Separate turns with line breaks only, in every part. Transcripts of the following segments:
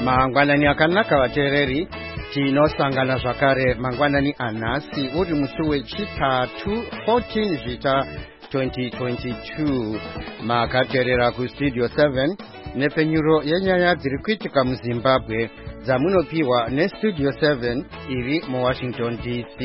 Mangwanani akanaka vateereri, tinosangana zvakare mangwanani anhasi uri musi wechitatu 14 zvita 2022 makateerera kustudio 7 nepfenyuro yenyaya dziri kuitika muZimbabwe dzamunopiwa nestudio 7 iri muWashington DC.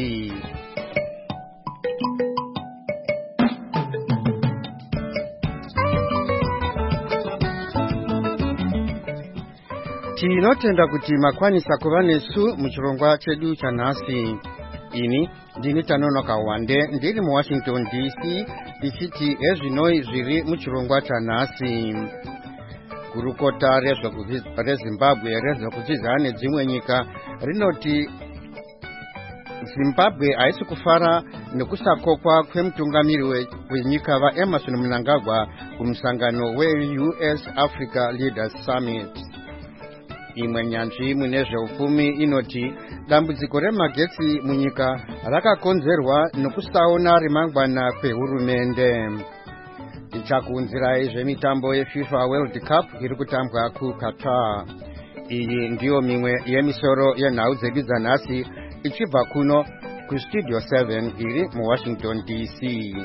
Tinotenda kuti makwanisa kuva nesu muchirongwa chedu chanhasi. Ini ndini Tanonoka Wande ndiri muWashington DC ndichiti ezvinoi zviri muchirongwa chanhasi. Gurukota reZimbabwe rezvekudzidzana nedzimwe nyika rinoti Zimbabwe haisi kufara nekusakokwa kwemutungamiri wenyika vaEmmerson Mnangagwa kumusangano weUS Africa Leaders Summit. Imwe nyanzvi mune zveupfumi inoti dambudziko remagetsi munyika rakakonzerwa nekusaona remangwana kwehurumende. Tichakuunzirai zvemitambo yeFIFA World Cup iri kutambwa kuQatar. Iyi ndiyo mimwe yemisoro yenhau dzedu dzanhasi ichibva kuno kustudio 7 iri muWashington DC.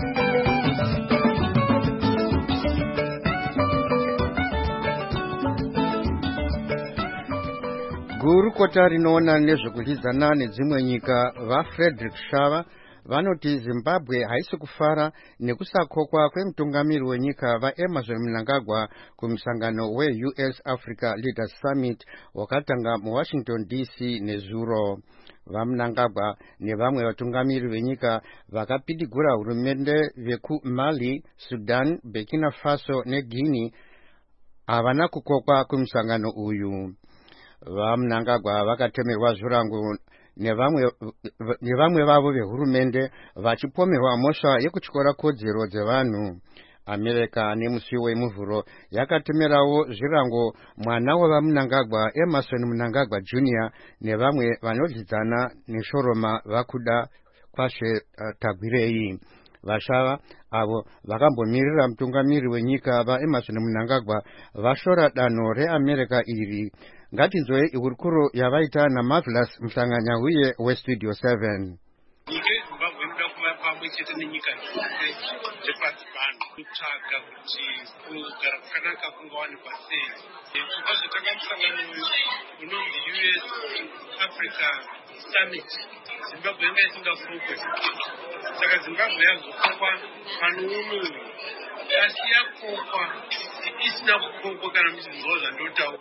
Gurukota rinoona nezvekudzidzana nedzimwe nyika vaFrederick Shava vanoti Zimbabwe haisi kufara nekusakokwa kwemutungamiri wenyika vaEmmerson Mnangagwa kumusangano weUS Africa Leaders Summit wakatanga muWashington DC nezuro. VaMnangagwa nevamwe vatungamiri venyika vakapidigura hurumende vekuMali, Sudan, Burkina Faso neGuinea havana kukokwa kumusangano uyu. VaMnangagwa vakatemerwa zvirango nevamwe vavo vehurumende vachipomerwa mhosva yekutyora kodzero dzevanhu. America nemusi wemuvhuro yakatemerawo zvirango mwana wavaMnangagwa Emmerson Mnangagwa Jr. nevamwe vanodzidzana neshoroma vakuda kwashe tagwirei. Vashava avo vakambomirira mutungamiri wenyika vaEmmerson Mnangagwa vashora danho reAmerica iri. Ngatinzwei hurukuro yavaita naMarvelous Mhlanganyauye westudio 7.
Nyika yeZimbabwe inoda kuva pamwe chete nenyika dzepasi pano kutsvaga kuti kugara kwakanaka kungawanikwa sei. Zvibva zvatanga musangano unonzi US Africa Summit, Zimbabwe yanga isingakokwe. Saka Zimbabwe yazokokwa pano uno, asi yakokwa isina kukokwa kana muchinzwa zvandotaura.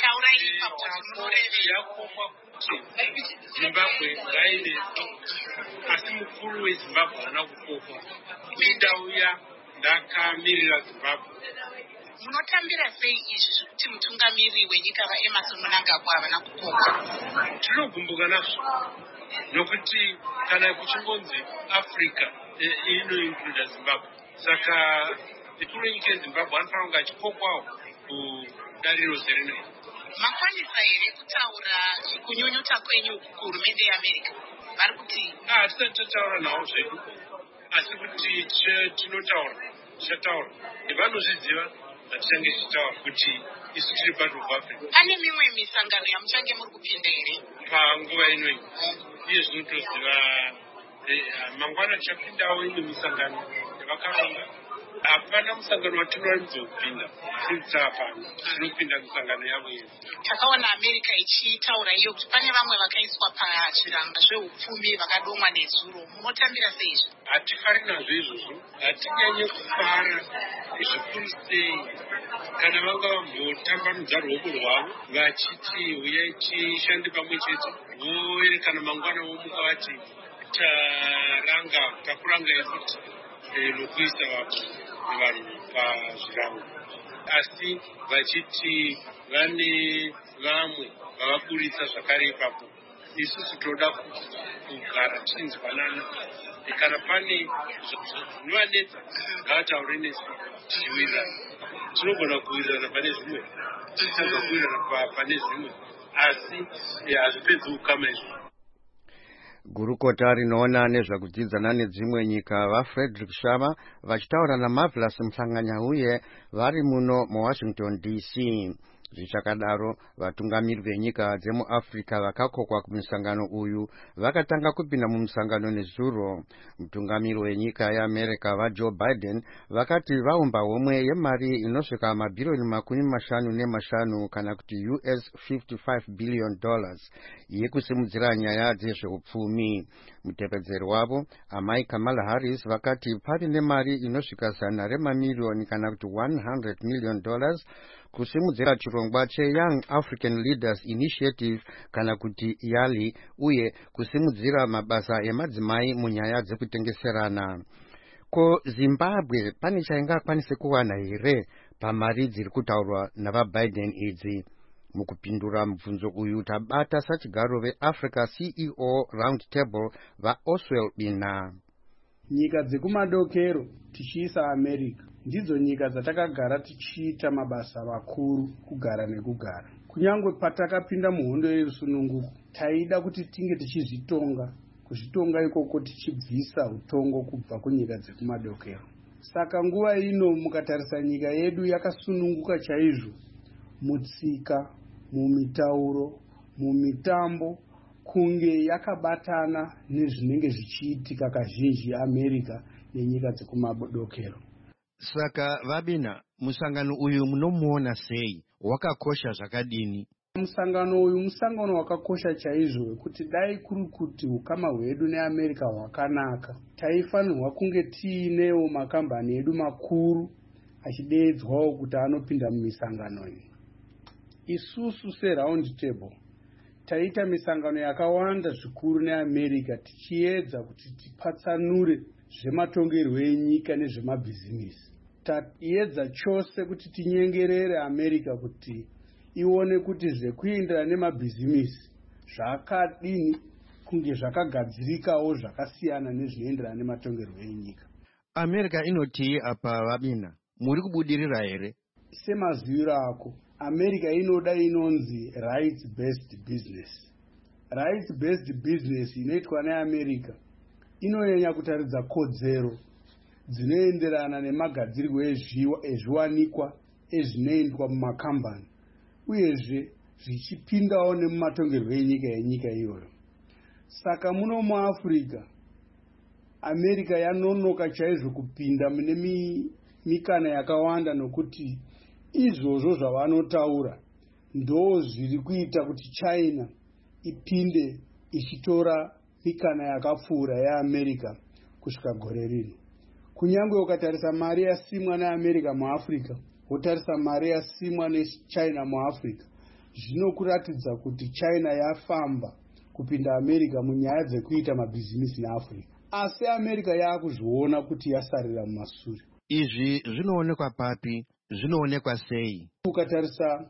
Yakokwa kuti Zimbabwe ngaive, asi mukuru weZimbabwe haana kukokwa. Indauya ndakamirira Zimbabwe.
Munotambira sei izvi kuti mutungamiri wenyika vaEmmerson Mnangagwa havana kukokwa?
Tinogumbuka nazvo nokuti kana kuchingonzi Africa inoincluda Zimbabwe, saka ikuru yenyika yeZimbabwe anofanira kunge achikokwawo kudariro zerinei.
Makwanisa here kutaura kunyunyuta kwenyu kuhurumende yeAmerica? Vari kuti
hatisati tataura navo zvedu, asi kuti tichataura vanozviziva hatichange tichitaura kuti isu tiri part of Africa.
Pane mimwe misangano yamuchange muri kupinda here
panguva inoi? Iye zvinotoziva mangwana tichapindawo imwe misangano yavakaronga. Hapana musangano watinowanzopinda tiritsa pano, tinopinda misangano yavo yese.
Takaona America ichitaura iyo kuti pane vamwe vakaiswa pazviranga zveupfumi vakadomwa nezuro. Munotambira sei izvi?
Hatifari nazvo izvozvo, hatinyanye kufara zvikuru sei kana vanga vambotambanudza ruoko rwavo vachiti uyai tishande pamwe chete, voerekana mangwana vomuka vati takurangai kuti nokuisa vanhu pazvirango, asi vachiti vane vamwe vavaburitsa zvakare ipapo. Isusu toda kugara tichinzwanana, kana pane zvinovanetsa ngavataure nesu tichiwirirana. Tinogona kuwirirana pane zvimwe, titanga kuwirirana pane zvimwe, asi hazvipedzi ukama izvo.
Gurukota rinoona nezvekudzidzana nedzimwe nyika vaFrederick Shava vachitaura naMarvelous Mhlanganyauye vari muno muWashington DC. Zvichakadaro, vatungamiri venyika dzemuAfrica vakakokwa kumusangano uyu vakatanga kupinda mumusangano nezuro. Mutungamiri wenyika yeAmerica vaJoe Biden vakati vaumba homwe yemari inosvika mabhirioni $55 kana kuti $55 billion yekusimudzira nyaya dzezveupfumi. Mutevedzeri wavo amai Kamala Harris vakati pari nemari inosvika $100 mamiliyoni kana kuti $100 million kusimudzira chirongwa cheYoung African Leaders Initiative kana kuti YALI uye kusimudzira mabasa emadzimai munyaya dzekutengeserana. Ko Zimbabwe pane chaingakwanise kuwana here pamari dziri kutaurwa navaBiden idzi? Mukupindura mubvunzo uyu tabata sachigaro veAfrica CEO Roundtable vaOswald Bina.
Nyika dzekumadokero tichiisa America ndidzo nyika dzatakagara tichiita mabasa makuru kugara nekugara. Kunyangwe patakapinda muhondo yerusununguko taida kuti tinge tichizvitonga, kuzvitonga ikoko tichibvisa utongo kubva kunyika dzekumadokero. Saka nguva ino mukatarisa nyika yedu yakasununguka chaizvo mutsika, mumitauro, mumitambo, kunge yakabatana nezvinenge zvichiitika kazhinji America nenyika dzekumadokero.
Saka Vabina, musangano uyu munomuona sei? Wakakosha zvakadini?
Musangano uyu musangano wakakosha chaizvo kuti dai kuri kuti ukama hwedu neAmerica hwakanaka, taifanirwa kunge tiinewo makambani edu makuru achideedzwawo kuti anopinda mumisangano iyi. Isusu seRoundtable taita misangano yakawanda zvikuru neAmerica tichiedza kuti tipatsanure zvematongerwo enyika nezvemabhizinisi. Taiedza chose kuti tinyengerere America kuti ione kuti zvekuindira nemabhizinisi zvakadini kunge zvakagadzirikawo zvakasiyana nezvinoenderana nematongerwo enyika.
America inoti apa Vabina, muri kubudirira here?
Semaziviro ako, America inoda inonzi rights based business. Rights based business inoitwa neAmerica inonyanya kutaridza kodzero dzinoenderana nemagadzirirwo ezviwanikwa ezvinoendwa mumakambani uyezve zvichipindawo nemumatongerwo enyika iyoyo. Saka muno muAfrica America yanonoka chaizvo kupinda mune mikana yakawanda nokuti izvozvo zvavanotaura ndo zviri kuita kuti China ipinde ichitora mikana yakapfuura yeAmerica kusvika gore rino. Kunyangwe ukatarisa mari yasimwa neAmerica muAfrica, wotarisa mari yasimwa neChina muAfrica, zvinokuratidza kuti China yafamba kupinda America munyaya dzekuita mabhizinisi neAfrica. Asi America yakuzviona kuti yasarira mumashure.
Izvi zvinoonekwa papi? Zvinoonekwa sei?
Ukatarisa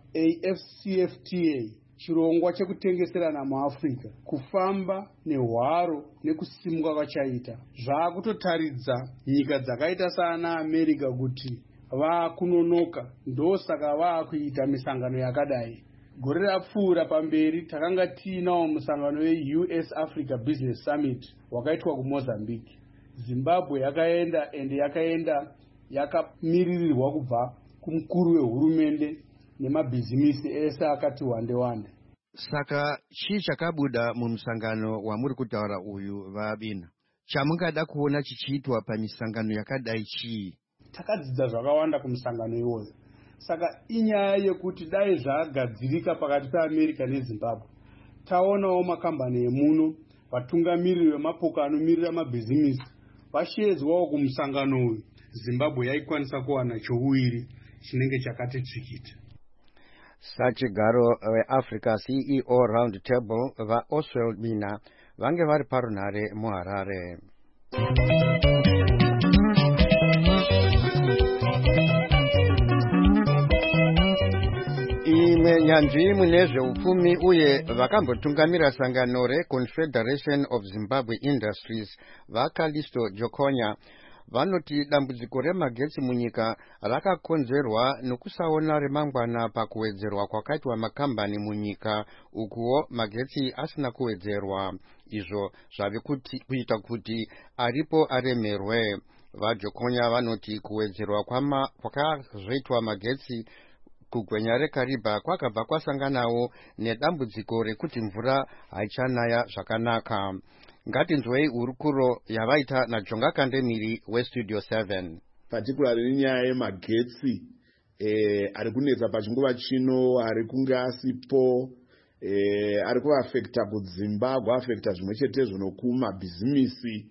AfCFTA, chirongwa chekutengeserana muAfrica, kufamba nehwaro nekusimuka kwachaita zvaakutotaridza nyika dzakaita sana America kuti vaakunonoka, ndosaka vaakuita misangano yakadai. Gore rapfuura pamberi takanga tiinawo musangano weUS Africa Business Summit wakaitwa kuMozambique. Zimbabwe yakaenda ende yakaenda yakamiririrwa kubva kumukuru wehurumende nemabhizinisi ese akati wande wande.
Saka chii chakabuda mumusangano wamuri kutaura uyu Vabina? Chamungada kuona chichiitwa pamisangano yakadai chii?
Takadzidza zvakawanda kumusangano iwoyo. Saka inyaya yekuti dai zvagadzirika pakati peAmerica neZimbabwe. Taonawo makambani emuno, vatungamiriri vemapoka anomirira mabhizinisi vachiedzwawo kumusangano uyu. Zimbabwe yaikwanisa kuwana chouwiri chinenge chakati tsvikiti.
Sachigaro veAfrica CEO Roundtable vaOswald Bina vange vari parunhare muHarare. Imwe nyanzvi munezveupfumi uye vakambotungamira sangano reConfederation of Zimbabwe Industries vaCallisto Jokonya vanoti dambudziko remagetsi munyika rakakonzerwa nokusaona remangwana pakuwedzerwa kwakaitwa makambani munyika, ukuwo magetsi asina kuwedzerwa. Izvo zvave kuita kuti aripo aremerwe. VaJokonya vanoti kuwedzerwa kwakazoitwa magetsi kugwenya reKariba kwakabva kwasanganawo nedambudziko rekuti mvura haichanaya zvakanaka. Ngatinzwei hurukuro yavaita naJonga Kandemiri weStudio 7.
Particularly nyaya yemagetsi ari kunetsa pachinguva chino, ari kunge asipo, ari kuafekta kudzimba, kuafekta zvimwe chetezvo nokumabhizimisi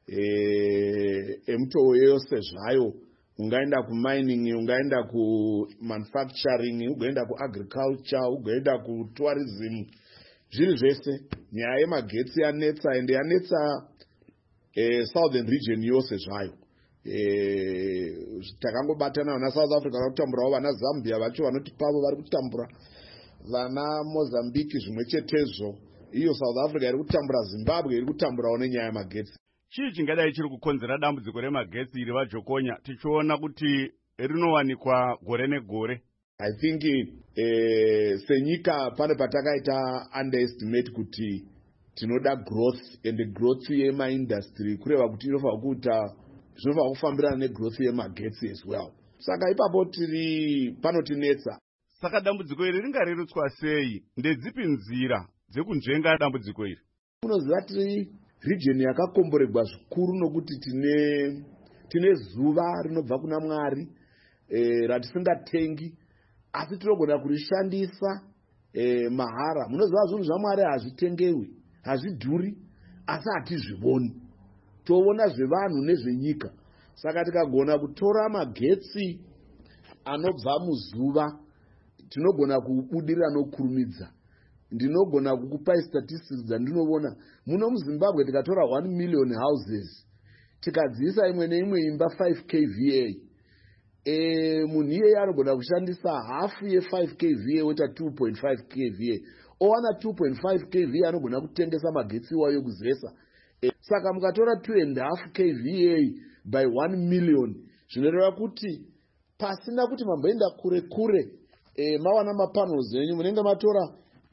emutoo yose zvayo. Ungaenda kumining, ungaenda kumanufacturing, ugoenda kuagriculture, ugoenda kutourism. Zviri zvese nyaya yemagetsi yanetsa, ende yanetsa southern region yose zvayo. Takangobatana vana South Africa vari kutamburawo, vana Zambia vacho vanoti pavo vari kutambura, vana Mozambique zvimwe chetezvo, iyo South Africa iri kutambura, Zimbabwe iri kutamburawo nenyaya yemagetsi.
Chii chingadai chiri kukonzera dambudziko remagetsi iri vaJokonya, tichiona kuti rinowanikwa gore negore?
I think senyika pane patakaita underestimate kuti tinoda growth, and growth yemaindustry kureva kuti zvinofana kufambirana negrowth yemagetsi as well. Saka ipapo panotinetsa.
Saka dambudziko iri ringarerutswa sei? Ndedzipi nzira dzekunzvenga dambudziko iri?
Unoziva tiri region yakakomboregwa zvikuru nokuti tine zuva rinobva kuna Mwari ratisingatengi, asi tinogona kurishandisa mahara. Munoziva zvinhu zvaMwari hazvitengewi, hazvidhuri, asi hatizviboni. Toona zvevanhu nezvenyika. Saka tikagona kutora magetsi anobva muzuva, tinogona kubudirira nokurumidza. Ndinogona kukupai statistics dzandinoona. Muno muZimbabwe tikatora 1 million houses, tikadziisa imwe neimwe imba 5 kVA, munhu iyeye anogona kushandisa hafu ye5 kVA wota 2.5 kVA. Owana 2.5 kVA anogona kutengesa magetsi iwayo yokuzesa. Saka mukatora 2.5 kVA by 1 million, zvinoreva kuti pasina kuti mamboenda kure kure mawana mapanels enyu, munenge matora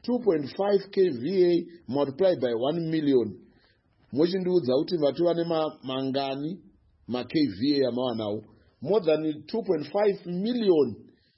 2.5 kVA multiplied by 1 million. Mochindiudza kuti vatova nemangani ma-kVA amawanawo. More than 2.5 million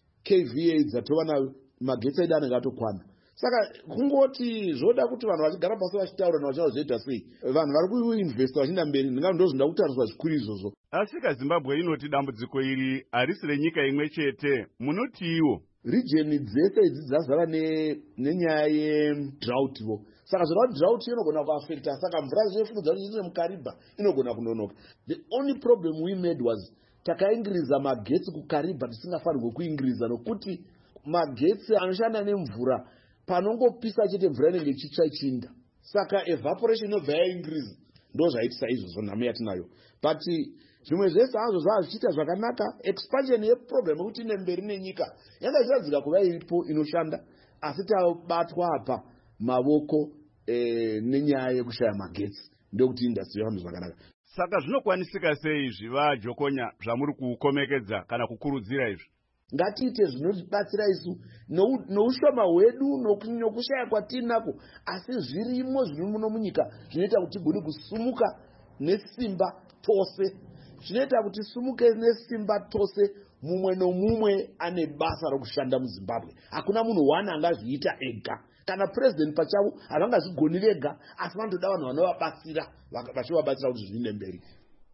kVA dzatova nayo, magetsi edu anenge atokwana. Saka kungoti zvoda kuti vanhu vachigara pasi vachitaura vachazviita sei, vanhu vari kuinvesta vachienda mberi, ndozvinda kutariswa zvikuru izvozvo.
Asika Zimbabwe inoti dambudziko iri harisi renyika imwe chete, munotiwo
region dzese idzi dzazara nenyaya yedrought vo. Saka zvinoda drought inogona kuafekta, saka mvura zvinofungudza kuti ine muKariba inogona kunonoka. The only problem we made was takaingiriza magetsi kuKariba tisingafanirwe kuingiriza, nokuti magetsi anoshanda nemvura panongopisa chete mvura inenge ichitsva ichinda. Saka evaporation inobva yaingiriza ndozvaitisa izvozvo nhamo yatinayo. But zvimwe zvese hazvo zvichiita zvakanaka. Expansion yeprogram yekuti ine mberi nenyika yanga ichiradzika kuva iripo inoshanda, asi tabatwa apa mavoko nenyaya yekushaya magetsi, ndokuti industry yafamba zvakanaka.
Saka zvinokwanisika sei izvi vaJokonya zvamuri kukomekedza kana kukurudzira izvi?
Ngatiite zvinotibatsira isu noushoma hwedu nokushaya kwatinako, asi zvirimo zviri muno munyika zvinoita kuti tigone kusumuka nesimba tose. Zvinoita kuti sumuke nesimba tose, mumwe nomumwe ane basa rokushanda muZimbabwe. Hakuna munhu wana angazviita ega. Kana president pachavo havangazvigoni vega, asi vanotoda vanhu vanovabatsira, vachivabatsira kuti zviinde mberi.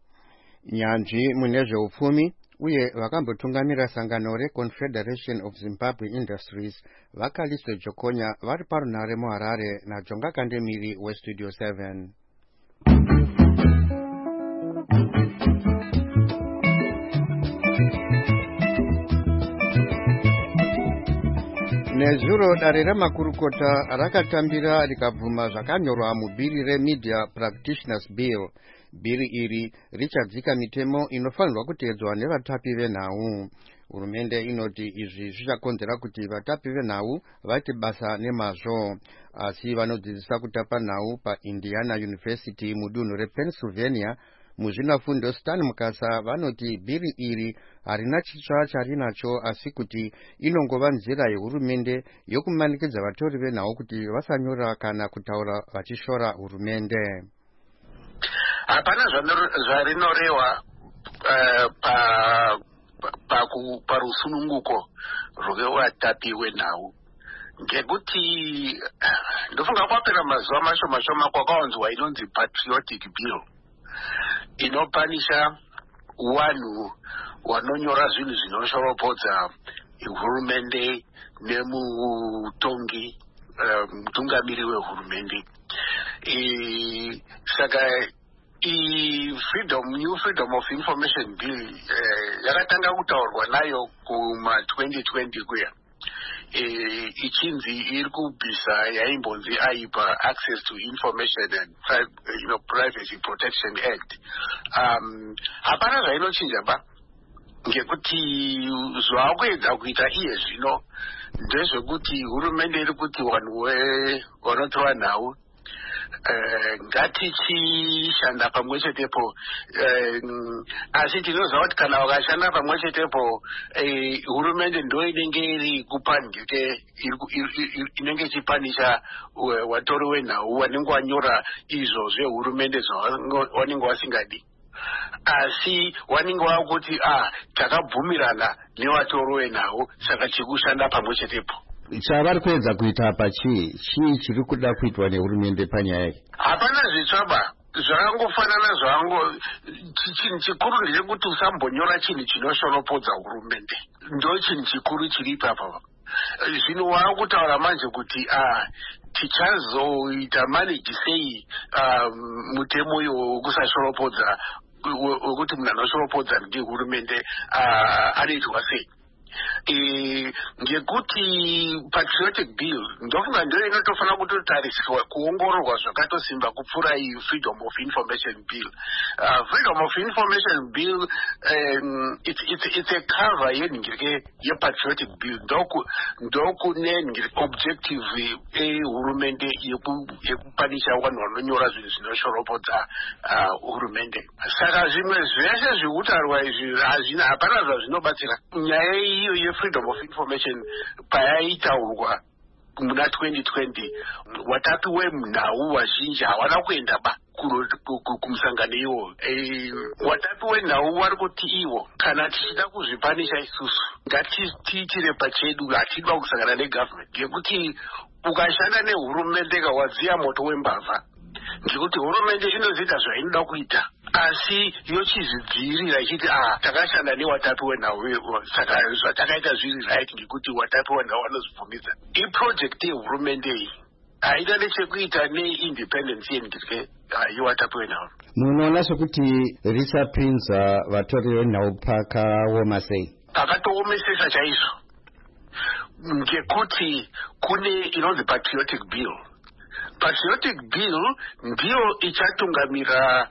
Nyanzvi mune zveupfumi uye vakambotungamira sangano reConfederation of Zimbabwe Industries vaKalisto Jokonya vari parunhare muHarare naJonga Kandemiri weStudio 7. Nezuro dare remakurukota rakatambira rikabvuma zvakanyorwa mubhiri reMedia Practitioners Bill. Bhiri iri richadzika mitemo inofanirwa kuteedzwa nevatapi venhau. Hurumende inoti izvi zvichakonzera kuti vatapi venhau vaite basa nemazvo. Asi vanodzidzisa kutapa nhau paIndiana University mudunhu rePennsylvania muzvinafundo Stan Mukasa vanoti bhiri iri harina chitsva charinacho, asi kuti inongova nzira yehurumende yokumanikidza vatori venhau kuti vasanyora kana kutaura vachishora hurumende.
Hapana zvarinorehwa parusununguko rwevatapi venhau ngekuti ndofunga kwapera mazuva mashoma kwakawanzwa inonzi patriotic bill inopanisha vanhu vanonyora zvinhu zvinoshoropodza hurumende nemutongi mutungamiri wehurumende. Saka new freedom of information bill yakatanga kutaurwa nayo kuma 2020 kuya ichinzi iri kubvisa yaimbonzi aipa access to information and privacy protection act. Hapana zvainochinja ba ngekuti zvakuedza kuita iye zvino ndezvekuti hurumende iri kuti vanhu vanotora nhau ngatichishanda pamwe chetepo, asi tinoziva kuti kana vakashanda pamwe chetepo hurumende ndo inenge iri kupanike inenge ichipanisha vatori venhau vanenge vanyora izvo zvehurumende zvavanenge vasingadi, asi vanenge vakuti takabvumirana nevatori venhau saka chikushanda pamwe chetepo.
Chavari kuedza kuita apa chii chiri kuda kuitwa nehurumende panyaya iyi? Hapana
zvitsvaba, zvakangofanana chinhu chikuru ndechekuti usambonyora chinhu chinoshoropodza hurumende, ndo chinhu chikuru chiri ipapa. Zvino waakutaura manje kuti tichazoita manage sei mutemo uyo wekusashoropodza, wekuti munhu anoshoropodza ngehurumende anoitwa sei. Ngekuti patriotic bill ndofunga ndio inotofanira kutotariswa kuongororwa zvakatosimba kupfuura iyi freedom of information bill. Freedom of information bill it's a cover yenhingirike yepatriotic bill ndokune objective hurumende yekupanisha vanhu vanonyora zvinhu zvinoshoropodza hurumende. Saka zvimwe zveshe zvikutarwa izvi hapana zvazvinobatsira. Nyaya iyo yefreedom of information payaitaurwa muna 2020 watapi wenhau vazhinji havana kuenda ba kumusangano iwo. Watapi wenhau vari kuti iwo kana tichida kuzvipanisha isusu ngatiitire pachedu, hatidwa kusangana negovernment, ngekuti ukashanda nehurumende kawadziya moto wembavha, ngekuti hurumende inoziita zvainoda kuita asi yochizvidzivirira ichiti takashanda newatapi wenhau saka zvatakaita zviri right ngekuti watapi wenhau vanozvibvumidza. Iprojekti yehurumende iyi haina nechekuita neindependence yenhirike yewatapi wenhau.
Munoona sekuti risapinza vatori venhau pakaoma sei?
Pakatoomesesa chaizvo, ngekuti kune inonzi patriotic bill. Patriotic bill ndiyo ichatungamira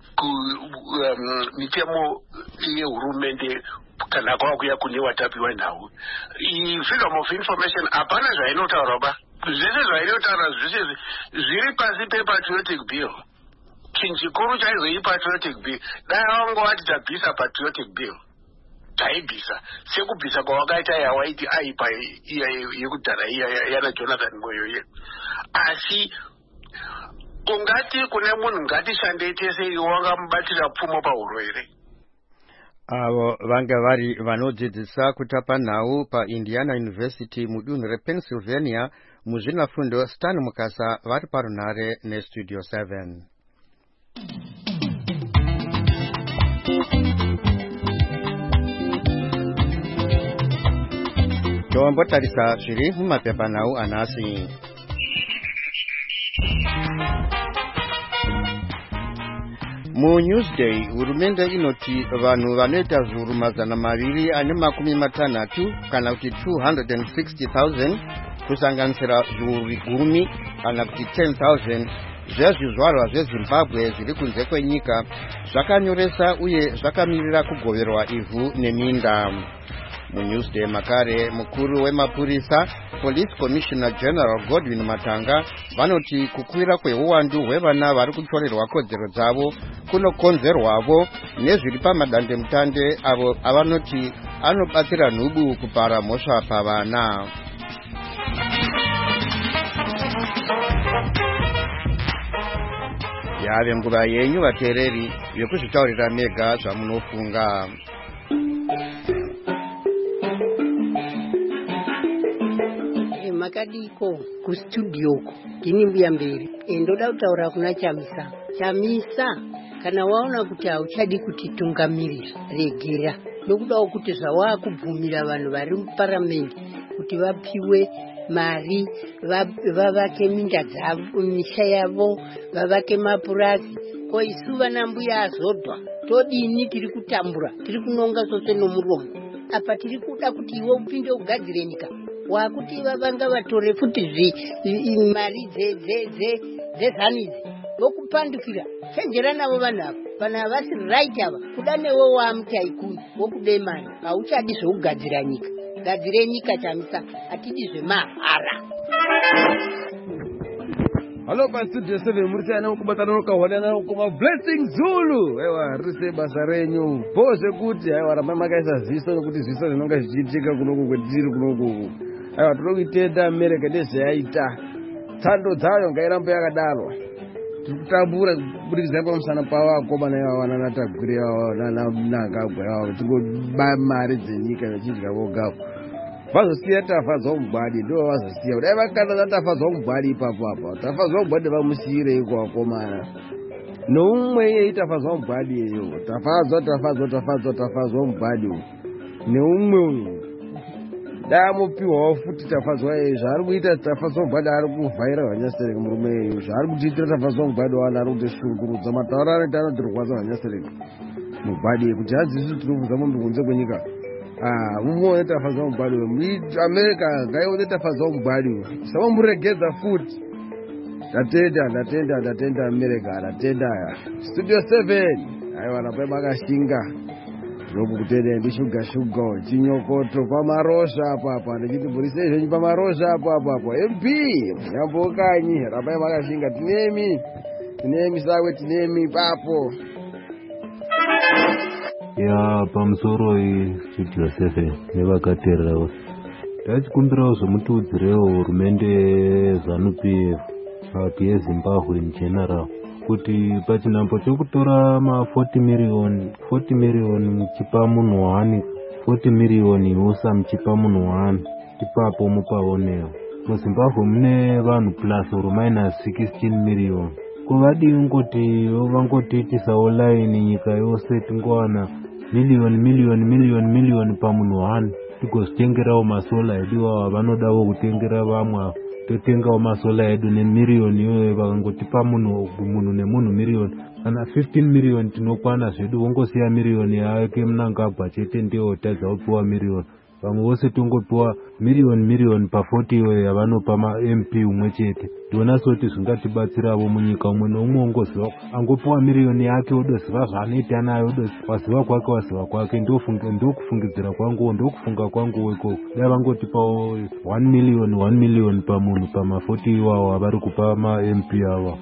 mitemo yehurumende kana kwakuya kune watapi wenhau. Freedom of information hapana zvainotaura ba, zvese zvainotaura zvese zviri pasi pepatriotic bill. Chinhu chikuru chaizoi patriotic bill dai vangovati tabvisa patriotic bill taibvisa sekubvisa kwavakaita yawaiti aipa yekudhara yana Jonathan Moyo. Asi ungati kune munhu ngatishande tese wangamubatira pfumo pahuro here.
Avo vanga vari vanodzidzisa kutapa nhau paIndiana University mudunhu rePennsylvania muzvinafundo Stan Mukasa vari parunhare neStudio 7. Tombotarisa zviri mumapepanhau anhasi. MuNewsday hurumende inoti vanhu vanoita zviuru 260 kana kuti 260,000 kusanganisira zviuru 10 kana kuti 10,000 zvezvizvarwa zveZimbabwe zviri kunze kwenyika zvakanyoresa uye zvakamirira kugoverwa ivhu neminda. MuNewsday makare mukuru wemapurisa Police Commissioner General Godwin Matanga vanoti kukwira kweuwandu hwevana vari kutorerwa kodzero dzavo kunokonzerwavo nezviri pamadandemutande avo avanoti anobatsira nhubu kupara mhosva pavana. Yave nguva yenyu vateereri yekuzvitaurira mega zvamunofunga.
makadiko kustudio ndini mbuya mberi ndoda kutaura kuna Chamisa kana waona kuti hauchadi kutitungamirira regera nokudawo kuti zvawakubvumira vanhu vari muparamende kuti vapiwe mari vavake minda dzavo misha yavo vavake mapurasi ko isu vana mbuya azodwa todini tiri kutambura tiri kunonga sose nomuromo apa tiri kuda kuti iwe upinde ugadzire nyika wakuti vavanga vatore futi mari dzezanidzi vokupandukira chenjera navo vanhu ava vanhu havasi right ava kuda newe wamutaikuni wokude mari hauchadi zveugadzira nyika gadzire nyika Chamisa atidi zvemahara.
Halo pastudio 7 murisana kubatana nokawanana kuma Blessing Zulu aiwa rise basa renyu boze kuti aiwa ramba makaisa ziso nokuti ziso rinonga zvichiitika kunoku kwetiri kunoku aiwa tinokuitenda America nezvayaita tsando dzayo ngairambe yakadaro tikutambura kubudikidza pamusana pavo akomana ivava nanatagwiri ivavo nanangagwa ivavo tingoba mari dzenyika vachidya vogavo vazosiya tafadzwa mugwadi ndo vazosiya kudai vakana tafadzwa mugwadi ipapo apa tafadzwa mugwadi vamusiyire iko vakomana noumwe iye tafadzwa mugwadi iyo tafadzwa mugwadi neumwe uyu damupiwawo futi tafadzwa iye zvaari kuita tafadzwa mugwadi ari kuvhaira Vanyasereka murume iyo zvaari kutiitira tafadzwa mugwadi wani ari kutishungurudza matauro anoita anotirwazva Vanyasereka mugwadi kuti hadzisi tinobvunza munhu kunze kwenyika muone tafadzwa mugwadi America ngaione tafadzwa mugwadi savamuregedza futi ndatenda America ndatenda studio 7 aiwa napai makashinga ndokutende ndishuga chinyokoto pamarosha apa ndichiti murise zvenyu pamarosha apa MP nyambokanyi rapai makashinga tinemi sawe tinemi papo
ya pamusoro studio 7 nevakateerera ndachikumbirawo zvomutiudzirewo hurumende ZANU-PF kuti yeZimbabwe in general kuti pachinhambo chokutora ma40 million muchipa munhu wani 40 million usa muchipa munhu wani ipapo mupaonewo muZimbabwe mune vanhu plus or minus 16 million kuvadii ngoti vangotiitisawo line nyika yose tingowana million pamunhu wani tigozvitengerawo masola edu iwawa vanodawo kutengera vamwe totengawo masola edu nemiriyoni iyoyo vakangotipa munhu nemunhu miriyoni kana 15 million tinokwana zvedu wongosiya miriyoni yake Mnangagwa chete ndiwo tadza kupiwa miriyoni vamwe vose tongopiwa miriyoni pa40 iyoyo yavanopa ma-MP umwe chete ndiona soti zvingatibatsiravo munyika umwe noumwe ongoziva angopiwa miriyoni yake odoziva zvaanoita nayo waziva kwake ndokufungidzira kwangu ndokufunga kwangu ikoko dai vangotipawo 1 million pamunhu pama40 iwawo avari kupa ma-MP avo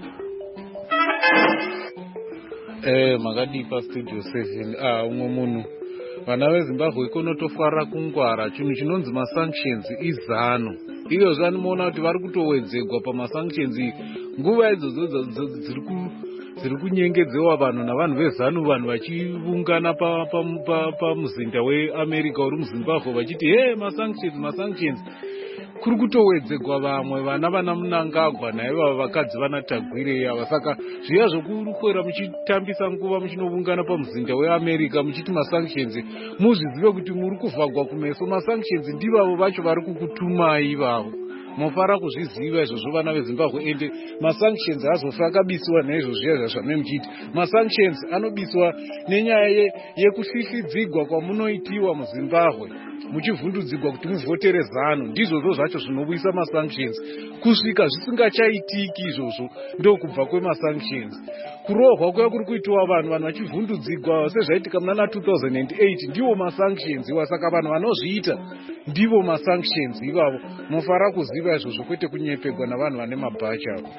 makadipa studio 7 umwe munhu vana veZimbabwe ikonotofarira kungwara chinhu chinonzi masanctions izano iyo zvanoona kuti vari kutowedzegwa pamasanctions nguva idzodzo dziri kunyengedzewa vanhu navanhu vezanu vanhu vachiungana pamuzinda weAmerica uri muZimbabwe vachiti masanctions kuri kutowedzegwa vamwe vana Mnangagwa naivava vakadzi vanatagwire ava saka zviya zvokurukwera muchitambisa nguva muchinoungana pamuzinda weAmerica muchiti masanctions muzvizive kuti muri kuvhagwa kumeso masanctions ndivavo vacho vari kukutumai ivavo mofara kuzviziva izvozvo vana veZimbabwe ende masanctions hazofa akabisiwa naizvo zviya zvazvamemuchiti masanctions anobiswa nenyaya yekuhlihlidzigwa kwamunoitiwa muZimbabwe muchivhundudzigwa kuti muvhotere ZANU ndizvozvo zvacho zvinobudisa masanctions kusvika zvisingachaitiki izvozvo ndokubva kwemasanctions kurohwa kuya kuri kuitiwa vanhu vachivhundudzigwa sezvaitika muna 2008 ndiwo masanctions iwa saka vanhu vanozviita ndivo masanctions ivavo mofara kuziva izvozvo kwete kunyepegwa navanhu vane mabhachi avo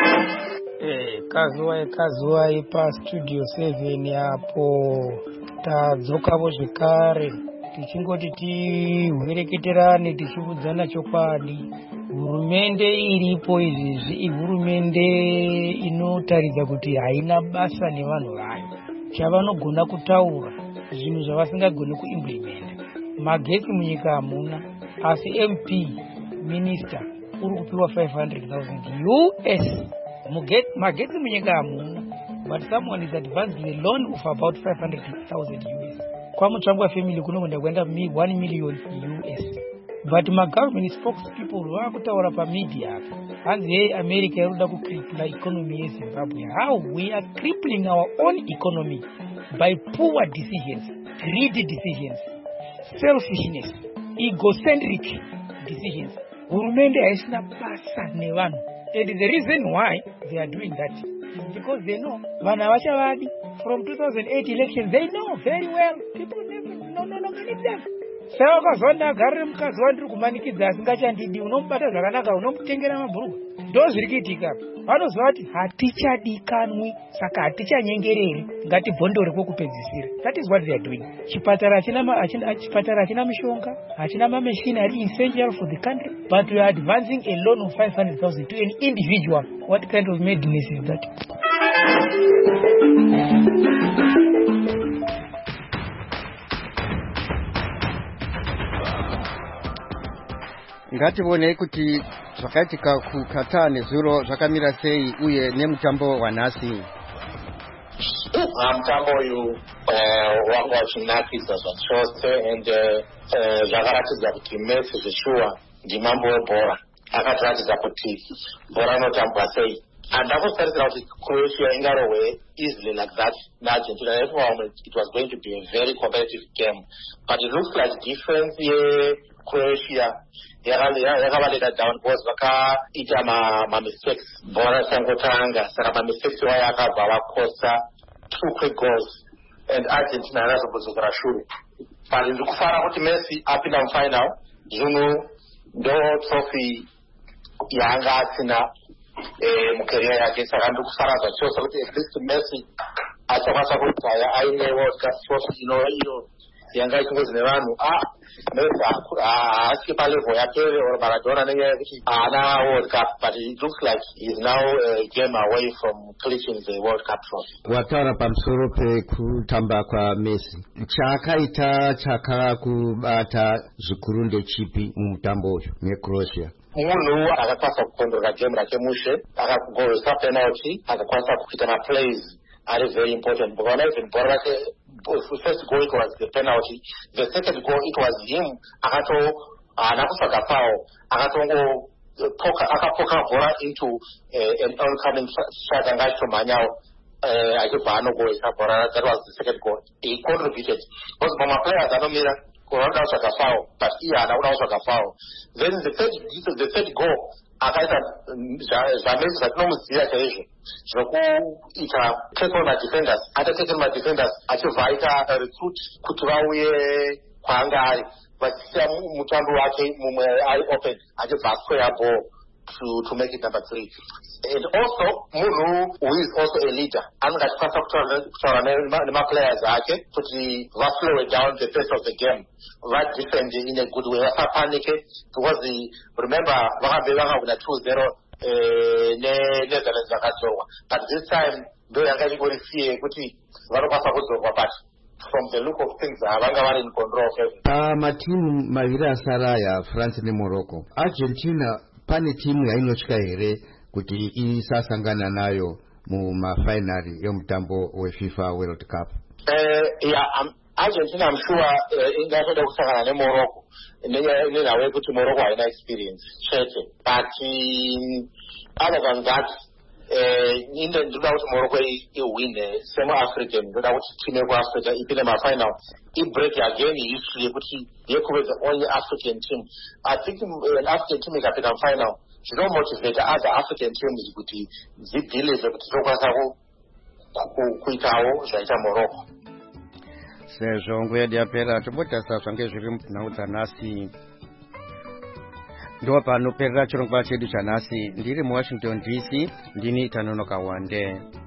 kazuwai pastudio 7 apo tadzokavo zvekare tichingoti tireketerane tichiudzana chokwadi hurumende iripo izvizvi ihurumende inotaridza kuti haina basa nevanhu vayo chavanogona kutaura zvinhu zvavasingagoni kuimplementa magetsi munyika hamuna asi MP minister uri kupiwa 500,000 US. Magetsi munyika hamuno, but someone is advancing a loan of about 500,000 US. Kwa mutsvangu family kunoenda kuenda 1 million US. But my government spokespeople vakutaura pamedia apa hanzi hey, America iruda kukripla economy yeZimbabwe. How we are crippling our own economy by poor decisions, greedy decisions, selfishness, egocentric decisions. Hurumende haisina basa nevanhu. And the reason why they are doing that is because they know vana vachavadi. From 2008 elections, they know very well people never believe them. Saka ukazona agarire mukadzi wandiri kumanikidza asingachandidi, unomubata zvakanaka, unomutengera mabhurugwa. Ndozviri kuitika. Vanoziva kuti hatichadikanwi, saka hatichanyengereri, ngatibhondore kwekupedzisira. That is what they are doing. Chipatara hachina mishonga, hachina mamachinary essential for the country, but we are advancing a loan of 500,000 to an individual. What kind of madness is that?
Ngativonei kuti zvakaitika kuKatar nezuro zvakamira sei uye nemutambo wanhasi.
Mutambo uyu wanga wachinakidza zvachose and zvakaratidza kuti Messi zveshuwa ndimambo webhora. Akatiratidza kuti bhora inotambwa sei. Andakusarisira kuti Croatia ingarohwe easily like that naArgentina. It was going to be a very competitive game, but it looks like defense Croatia yakavaleta down because vakaita mistakes bhora sangotanga, saka mistakes wayo akabva vakosa 2 quick goals and Argentina yakazombozokera shure. But ndiri kufara kuti Messi apinda mufinal. Zvino ndo trophy yaanga asina mucareer yake, saka ndiri kufara zvachose kuti at least Messi achakwanisa kuti aine World Cup trophy iyo yanga ichingozi nevanhu Messi haasviki palevel yake or Maradona nenyaya yekuti haana World Cup, but it looks like he is now a game away from clinching the World Cup trophy.
Wataura pamusoro pekutamba kwaMessi, chaakaita chakakubata zvikuru ndechipi mumutambo uyu neCroatia?
Munhu akakwanisa kukondora game rake mushe, akagoresa penalty, akakwanisa kuita maplays are very important. Because even bhora rake, first goal it was the penalty, the second goal it was him akakusvaga foul, akapoka bhora into an oncoming striker ngachitomhanyawo achibva anogoisa bhora. That was the second goal. He contributed because players anomira kunoda kusvaga foul, but iye haana kuda kusvaga foul. Then the third goal akaita zvamesi zvatinomuziva chaizvo zvokuita tackle madefenders, atatekle madefenders achibva aita recruit kuti vauye kwaanga ari, vachisiya mutambo wake mumwe ari open achibva asquare ball to make it number 3. And also munhu who is also a leader anenge achikwanisa kutaura nemaplayers ake kuti vaslow down the pace of the game, vadefend in a good way, vasapanike, because remember vakambe vakawina 2-0 Netherlands vakadzorwa, but this time ndo yanga ichingorisiye kuti vanokwanisa kudzorwa, but from the look of things havanga vari in control of everything.
Pamatimu maviri asaraya, France neMorocco, Argentina pane timu yainotya here kuti isasangana nayo mumafinali yomutambo weFIFA World Cup?
Argentina I'm sure ingatoda kusangana neMorocco nenyaya yekuti Morocco haina experience chete, but other than that ndoda kuti Morocco iwine semu-African. Ndoda kuti team yekuAfrica ipinde mafinal, ibreak again history yekuti yekuve the only African team. I think an African team ikapinda final zvinomotivate other African teams kuti dzibhilive kuti dzokwanisa kuitawo zvaita Morocco.
Sezvo nguva yedu yapera, tombotasa zvange zviri munhau dzanhasi. Ndo panoperera chirongwa chedu chanhasi. Ndiri muWashington DC, ndini Tanonoka Wande.